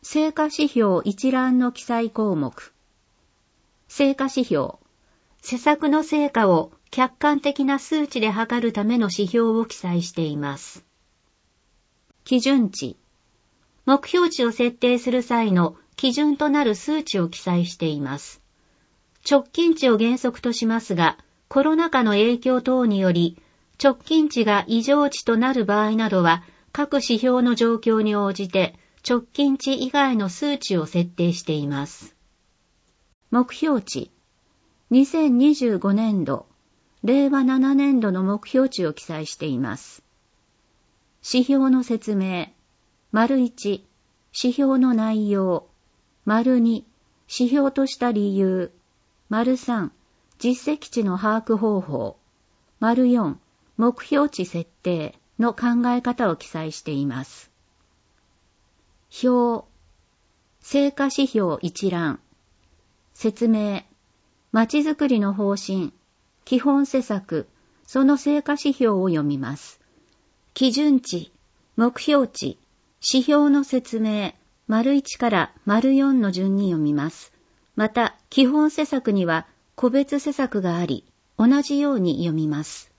成果指標一覧の記載項目。成果指標。施策の成果を客観的な数値で測るための指標を記載しています。基準値。目標値を設定する際の基準となる数値を記載しています。直近値を原則としますが、コロナ禍の影響等により、直近値が異常値となる場合などは、各指標の状況に応じて、直近値以外の数値を設定しています。目標値。2025年度、令和7年度の目標値を記載しています。指標の説明。丸1、指標の内容。丸2、指標とした理由。丸3、実績値の把握方法。丸4、目標値設定の考え方を記載しています。表。成果指標一覧。説明。まちづくりの方針。基本施策。その成果指標を読みます。基準値。目標値。指標の説明。丸1から丸4の順に読みます。また、基本施策には個別施策があり、同じように読みます。